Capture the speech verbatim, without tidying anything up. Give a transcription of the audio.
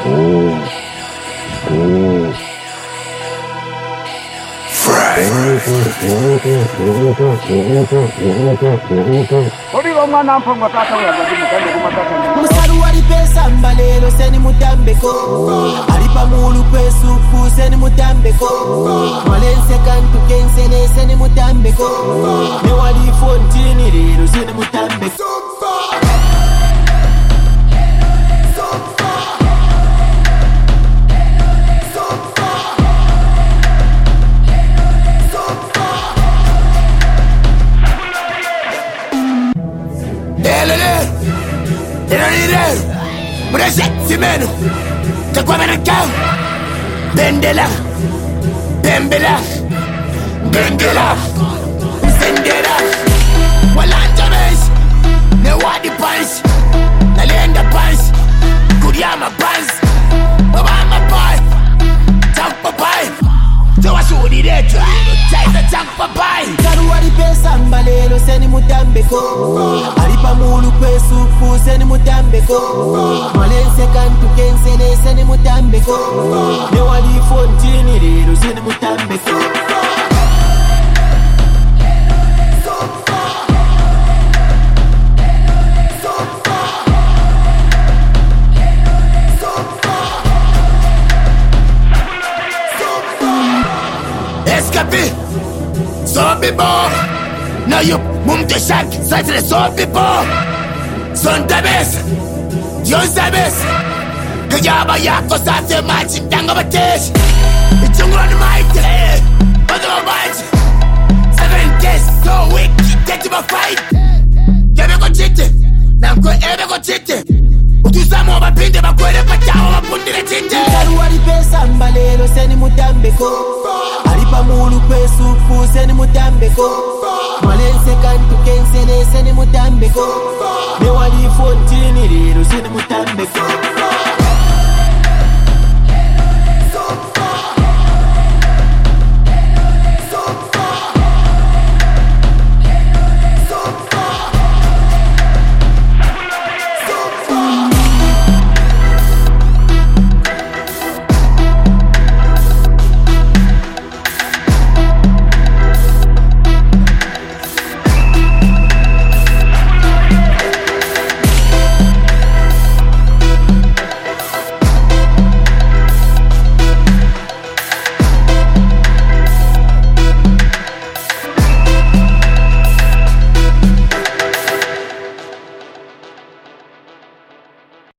Musaru wali pesa mbalelo seni mutambeko Alipa mulu pesu fu seni mutambeko Malense kantu kensene seni mutambeko Ne wali fontini lero seni mutambeko Simeno, te cuamericao, Bendela, Bembela, Bendela, Sendera, Walanja Base, Newadi Pants, Nalenda Pants, Kuriama Pants, Obama Pie, Tampa Pie, Tawasudi Reto, Taisa Tampa Pie. Karuari pesa mbalelo seni mutambeko Alipa mulu pesu fu seni mutambeko Malense kantu kensene seni mutambeko Ne wali fontini lero seni mutambeko Escape, zombie boy. Now you mum te shak, sai tre zombie boy. Son tabes, yon sabes. Kajaba yako sate machi mtanga batesh. Ichungu on the mic, eh. Other my mind. Seven days, so weak, get to my fight. Kebe ko chite, namko ebe ko chite. Utuzamo mapinde makwele pachao mapundire chite. Karuari pesa mbalelo seni mutambeko Alipa mulu pesu fu seni mutambeko Malense kantu kensene seni mutambeko Ne wali fontini lero seni mutambeko